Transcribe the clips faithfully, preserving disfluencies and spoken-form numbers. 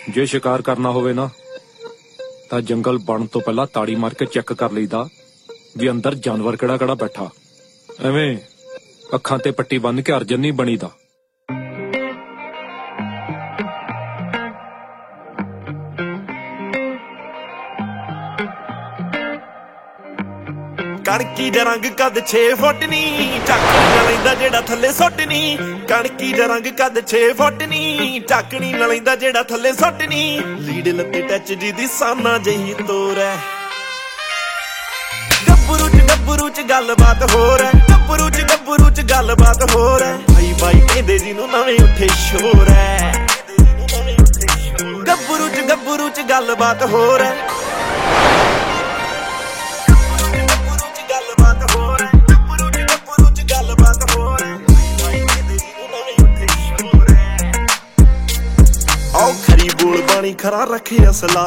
जे शिकार करना होवे ना तां जंगल बन तो पहला ताड़ी मार के चेक कर लईदा भी अंदर जानवर किहड़ा किहड़ा बैठा। एवें अखां ते पट्टी बन के अर्जन नहीं बनीदा। कणकी दा रंग कद छे फुट नी टाकनी ना लैंदा जेड़ा थल्ले सुट नी। कणकी दा रंग कद छे फुट नी टाकनी ना लैंदा जेड़ा थल्ले सुट नी। लीड लत्ते टच जी दी साना जही तोर है। गब्बरू च गब्बरू च गलबात हो रहा है। गब्बरू च गब्बरू च गलबात हो रहा है। भाई भाई कहंदे जिन्नू नवें उठे शोर है। गब्बरू च गब्बरू च गलबात हो रहा है। आओ खरी बोल बाणी खरा रखे असला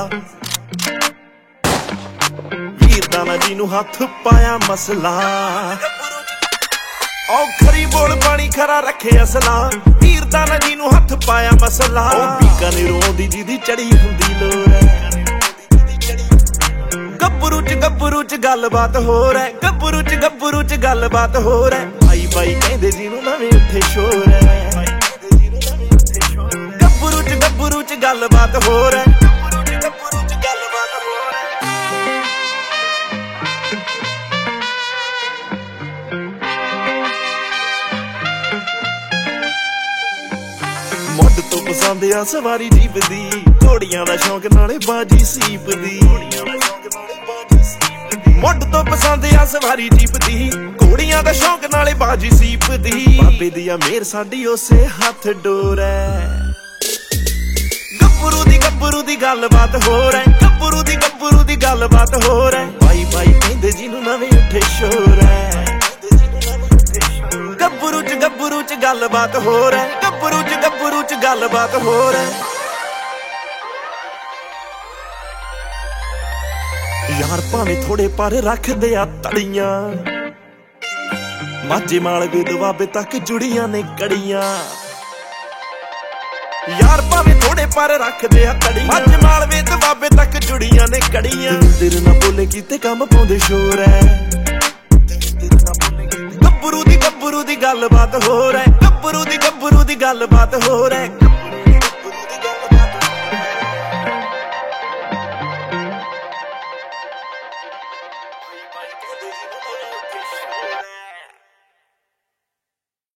वीर दाना जी नू हाथ पाया मसला। आओ खरी बोल बाणी खरा रखे असला वीर दाना जी नू हाथ पाया मसला। ओ बीकानेरों दी जी दी चढ़ी हुंदी लोर है। गब्बरू च गब्बरू च गलबात हो रहा है। गब्बरू च गब्बरू च गलबात हो रहा है। भाई भाई कहंदे जिन्नू नवें उठे शोर है। गब्बरू च गब्बरू च गलबात हो रहा है। गब्बरू च गब्बरू च गलबात हो रहा है। मुड तो पसंद आ सवारी जीप दी घोड़ियां दा शौक नाले बाजी सीप दी। मुड तो पसंद आ सवारी जीप दी घोड़ियां दा शौक नाले बाजी सीप दी। बाबे दिया मेहर साडी उसे हथ डोर है। गब्बरू दी गब्बरू दी गलबात हो रहा है। गब्बरू दी गब्बरू दी गलबात हो रहा है। भाई भाई कहंदे जिन्नू नवें उठे शोर है। गब्बरू च गब्बरू च गलबात हो रहा है। गब्बरू च गब्बरू च गलबात हो रहा है। यार भावें थोड़े पर रखदे आ तड़ियां माझे मालवे दुआबे तक जुड़ियां ने कड़ियां। यार भावें थोड़े पर रखदे आ तड़ियां माझे मालवे दुआबे तक जुड़ियां ने कड़ियां। तेरे ना बोले कीते कम पाउंदे शोर है। गब्बरू दी गब्बरू दी गलबात हो रहा है। गब्बरू दी गब्बरू दी गलबात हो रहा है।